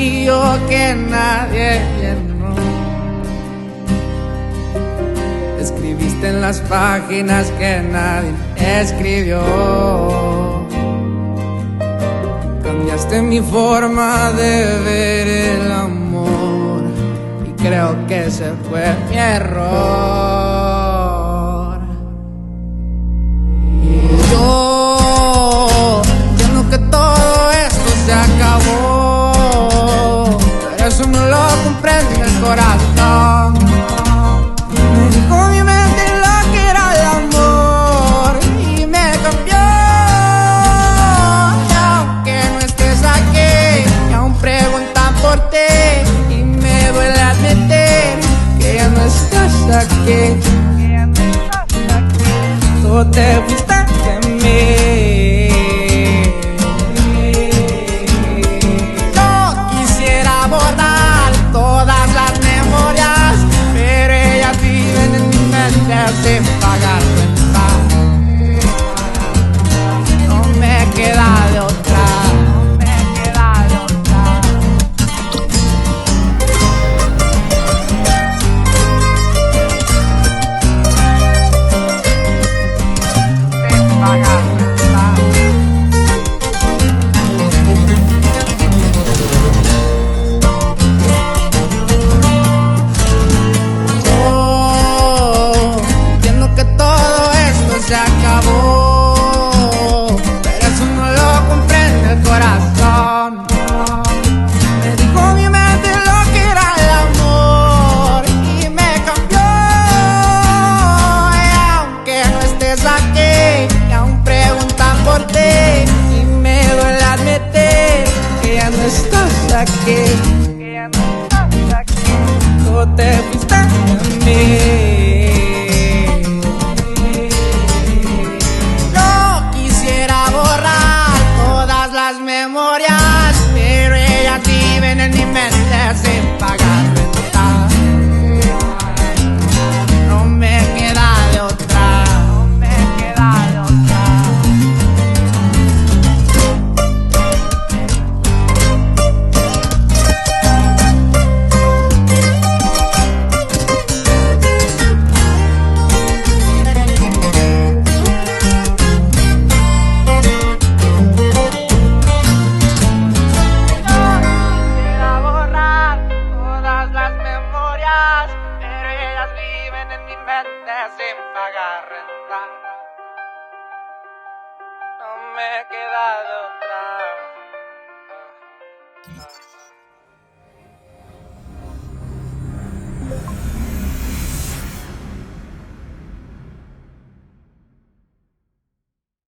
vacío que nadie llenó. Escribiste en las páginas que nadie escribió. Cambiaste mi forma de ver el amor y creo que ese fue mi error. Y yo entiendo que todo esto se acabó, pero eso no lo comprende en el corazón. Me dijo mi mente lo que era el amor y me cambió. Y aunque no estés aquí, y aún preguntan por ti, y me duele admitir que ya no estás aquí. Tú te fuiste de mí. Yo quisiera borrar todas las memorias, pero ellas viven en mi mente sin pagar renta. No me queda de otra, no me queda de otra. Sin pagar renta. Entiendo que todo esto se acabó, pero eso no lo comprende el corazón. Me dijo mi mente lo que era el amor y me cambió. Y aunque no estés aquí, y aún preguntan por ti, y me duele admitir que ya no estás aquí. Tú te fuiste de mí. No quisiera borrar todas las memorias, pero ellas viven en mi mente sin pagar renta. No me queda de otra, no me queda de otra. Quisiera borrar todas las memorias, pero ellas viven en mi mente sin pagar renta. No me queda de otra.